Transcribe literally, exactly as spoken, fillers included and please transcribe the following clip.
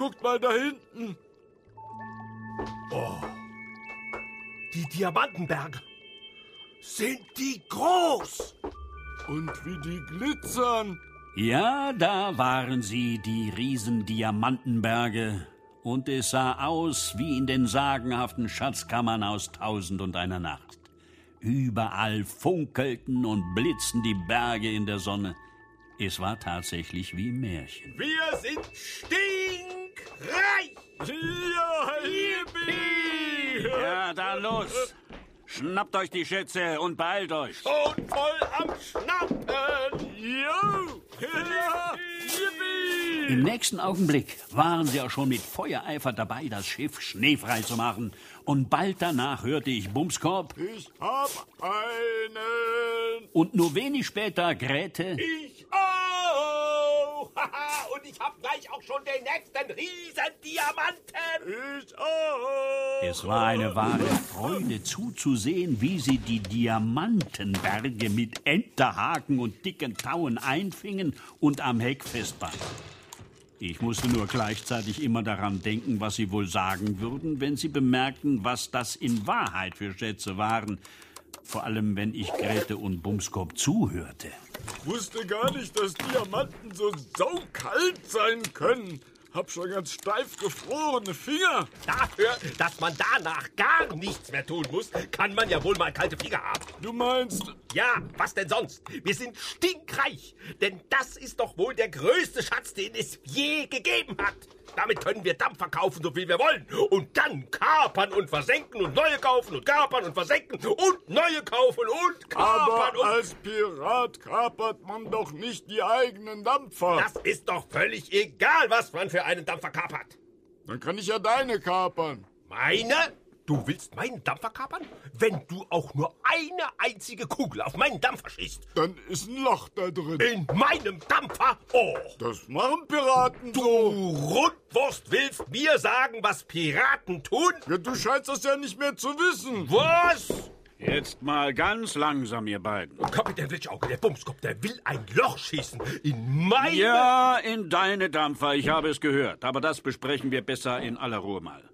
Guckt mal da hinten. Oh, die Diamantenberge. Sind die groß? Und wie die glitzern. Ja, da waren sie, die Riesendiamantenberge. Und es sah aus wie in den sagenhaften Schatzkammern aus Tausend und einer Nacht. Überall funkelten und blitzten die Berge in der Sonne. Es war tatsächlich wie Märchen. Wir sind stinkreich! Ja, yippie! Ja, dann los! Schnappt euch die Schätze und beeilt euch! Schon voll am Schnappen! Jo! Ja, yippie! Im nächsten Augenblick waren sie auch schon mit Feuereifer dabei, das Schiff schneefrei zu machen. Und bald danach hörte ich Bumskorb. Ich hab einen. Und nur wenig später Grete. Ich auch! Haha, und ich hab gleich auch schon den nächsten Riesendiamanten! Ich auch. Es war eine wahre Freude zuzusehen, wie sie die Diamantenberge mit Enterhaken und dicken Tauen einfingen und am Heck festbanden. Ich musste nur gleichzeitig immer daran denken, was sie wohl sagen würden, wenn sie bemerkten, was das in Wahrheit für Schätze waren. Vor allem, wenn ich Grete und Bumskorb zuhörte. Ich wusste gar nicht, dass Diamanten so saukalt sein können. Hab schon ganz steif gefrorene Finger. Dafür, dass man danach gar nichts mehr tun muss, kann man ja wohl mal kalte Finger haben. Du meinst... Ja, was denn sonst? Wir sind stinkreich, denn das ist doch wohl der größte Schatz, den es je gegeben hat. Damit können wir Dampfer kaufen, so viel wir wollen. Und dann kapern und versenken und neue kaufen und kapern und versenken und neue kaufen und kapern Aber und... als Pirat kapert man doch nicht die eigenen Dampfer. Das ist doch völlig egal, was man für einen Dampfer kapert. Dann kann ich ja deine kapern. Meine? Du willst meinen Dampfer kapern? Wenn du auch nur eine einzige Kugel auf meinen Dampfer schießt. Dann ist ein Loch da drin. In meinem Dampfer? Oh! Das machen Piraten Du so. Rundwurst willst mir sagen, was Piraten tun? Ja, du scheinst das ja nicht mehr zu wissen. Was? Jetzt mal ganz langsam, ihr beiden. Kapitän Glitschauge, der Bumskopf, der will ein Loch schießen. In meine... Ja, in deine Dampfer, ich habe es gehört. Aber das besprechen wir besser in aller Ruhe mal.